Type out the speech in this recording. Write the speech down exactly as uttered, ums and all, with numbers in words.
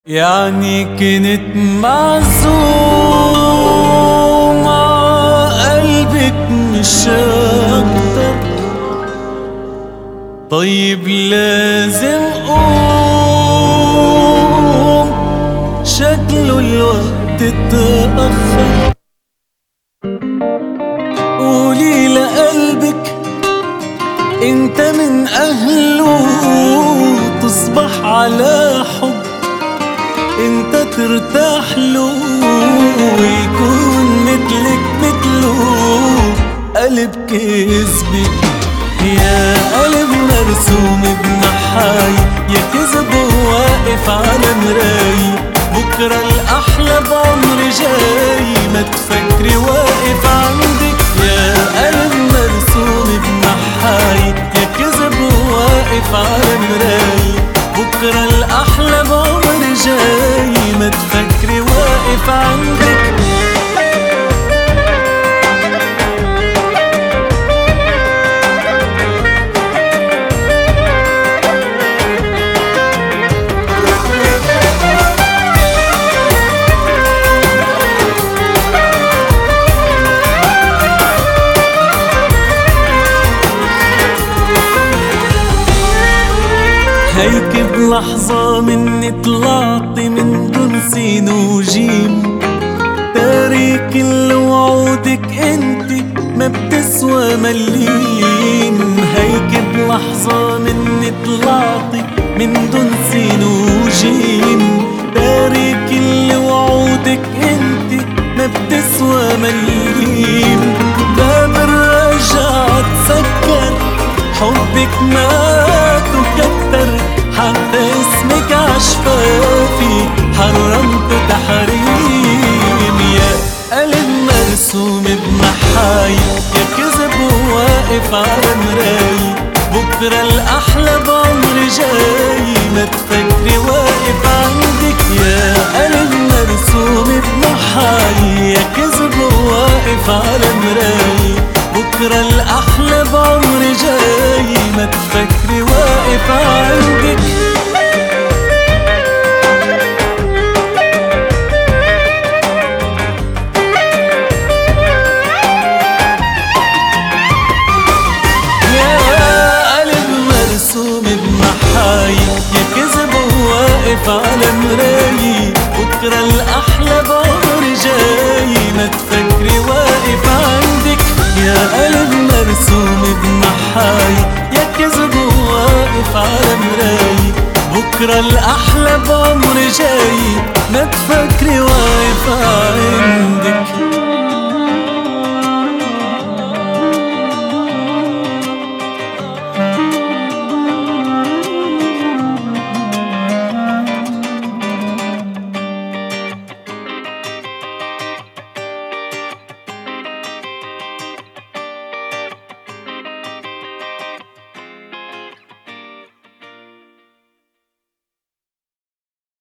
يعني كنت معزوم ع قلبك مش اكتر. طيب لازم قوم، شكله الوقت اتأخر. قولي لقلبك انت من اهله، تصبح على حب انت ترتاح له، ويكون مثلك مثله قلب كذبي. يا قلب مرسوم بنحاي، يا كذب واقف على مراي. بكرة الأحلى بعمر جاي، ما تفكري واقف عندك. يا قلب مرسوم بنحاي، يا كذب واقف على مراي. بكرة الأحلى بعمر جاي، ما تفكري واقف عندك. هيك بلحظة مني طلعتي من دون سين وجيم. تاريك كل وعودك انتي ما بتسوى مليم. هيك بلحظة مني طلعتي من دون سين وجيم. تاريك كل وعودك انتي ما بتسوى مليم. باب الرجعة تسكر، حبك مات وكتر. حتى اسمك عشفافي حرمته تحريم. يا قلب مرسوم بنحاي، يا كذب واقف على مراي. بكرة الأحلى بعمر جاي، ما تفكري واقف عندك. يا قلب مرسوم بنحاي، يا كذب واقف على مراي. بكرة الأحلى بعمر جاي، ما تفكري واقف عندك. يا قلب مرسوم بنحاي، يا كذب واقف على مراي. بكرة الأحلى بعمر جاي، ما تفكري واقف عندك. يا قلب مرسوم بنحاي، يا كذب واقف على مراي. بكرة الأحلى بعمر جاي، ما تفكري واقف